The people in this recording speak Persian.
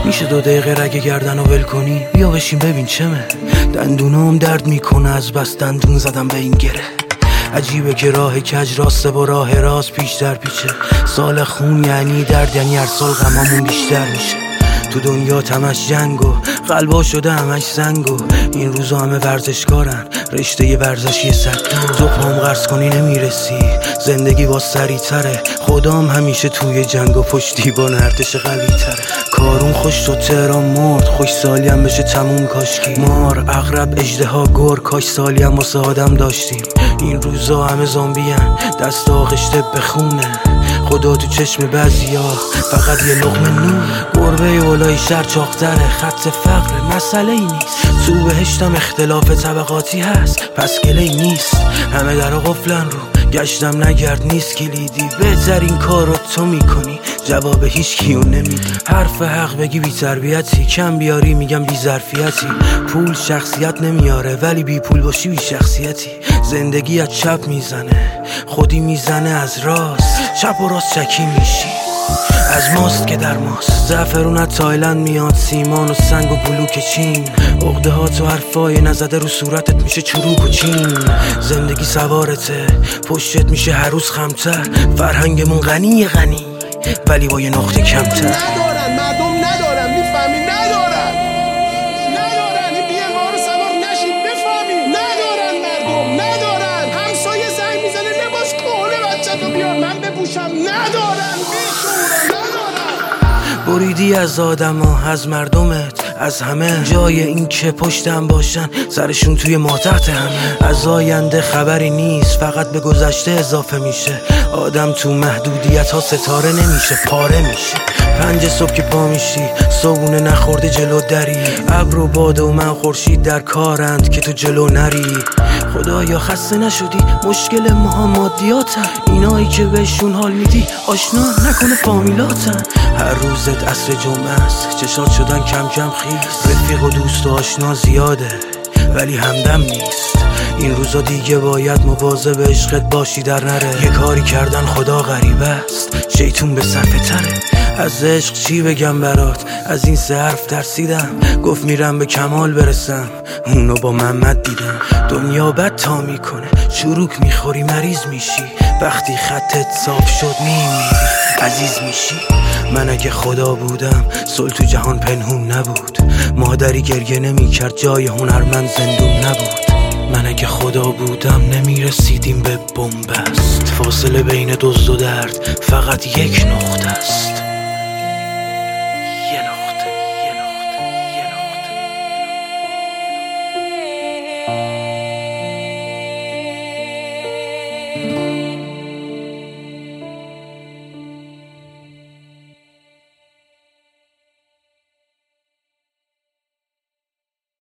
میشه 2 دقیقه رگ گردن رو ول کنی؟ بیا بشین ببین چمه. دندونام درد میکنه از بس دندون زدم به این گره. عجیبه که راه کج راسته با راه راست پیش در پیچه. سال خون یعنی درد، یعنی هر سال غمامون بیشتر میشه. تو دنیا تمش جنگ و قلبا شده همش زنگ و این روزا همه ورزشکارن، رشته ورزشی صد تو پام قرض کنی نمیرسی. زندگی با سری تره، خدام همیشه توی جنگ و پشتیبان ارتش قوی تره. کارون خوش تو تهران مرد، خوش سالی هم بشه تموم کاشکی. مار عقرب اژدها گر، کاش سالی هم واسه آدم داشتیم. این روزا همه زامبیان، دست آغشته به خونه. خدا تو چشم بعضیا فقط یه لقمه نون. گربه اولای شهر چاق‌تره، خط فقر مسئله ای نیست. تو بهشتم اختلاف طبقاتی هست، پس گله‌ای نیست. همه درا قفلن رو گشتم نگرد نیست کلیدی. بهترین کار رو تو میکنی، جواب هیچ کیو نمیدی. حرف حق بگی بی تربیتی، کم بیاری میگم بی ظرفیتی. پول شخصیت نمیاره ولی بی پول باشی بی شخصیتی. زندگی از چپ میزنه، خودی میزنه از راست. چپ و راست چکی میشی، از ماست که در ماست. زعفرون از تایلند میاد، سیمان و سنگ و بلوک چین. عقده ها تو حرفای نزده رو صورتت میشه چروک و چین. زندگی سوارته، پشتت میشه هر روز خمتر. فرهنگمون غنی ولی با یه نقطه کمتر. ندارن مردم، ندارن میفهمی، ندارن این بیمار سوار نشید بفهمی. ندارن مردم، ندارن. همسایه زنگ میزنه لباس کهنه بچه تو بیار من بپوشم. ندارن بیشورن، ندارن. بریدی از آدم ها، از مردمت، از همه. جای این که پشتم باشن سرشون توی ما تحت همه. از آینده خبری نیست، فقط به گذشته اضافه میشه. آدم تو محدودیت ها ستاره نمیشه، پاره میشه. 5 صبح که پا میشی، صبونه نخورده جلو دری. ابر و باد و من خورشید در کارند که تو جلو نری. خدایا خسته نشدی؟ مشکل ما مادیاتن. اینایی که بهشون حال میدی آشنا نکنه فامیلاتن. هر روزت عصر جمعه است، چشات شدن کم کم خیس. رفیق و دوست و آشنا زیاده ولی همدم نیست. این روزا دیگه باید مواظب عشقت باشی در نره. یه کاری کردن خدا غریبه است، شیطون به صفحه تره. از عشق چی بگم برات، از این 3 حرف ترسیدم. گفت میرم به کمال برسم، اونو با محمد دیدم. دنیا بد تا میکنه، چروک میخوری مریض میشی. وقتی خطت صاف شد میمیری، عزیز میشی. من اگه خدا بودم صلح تو جهان پنهون نبود. مادری گریه نمیکرد جای هنرمند زندون نبود. من اگه خدا بودم نمیرسیدیم به بنبست. فاصله بین دزد و درد فقط یک نقطه است.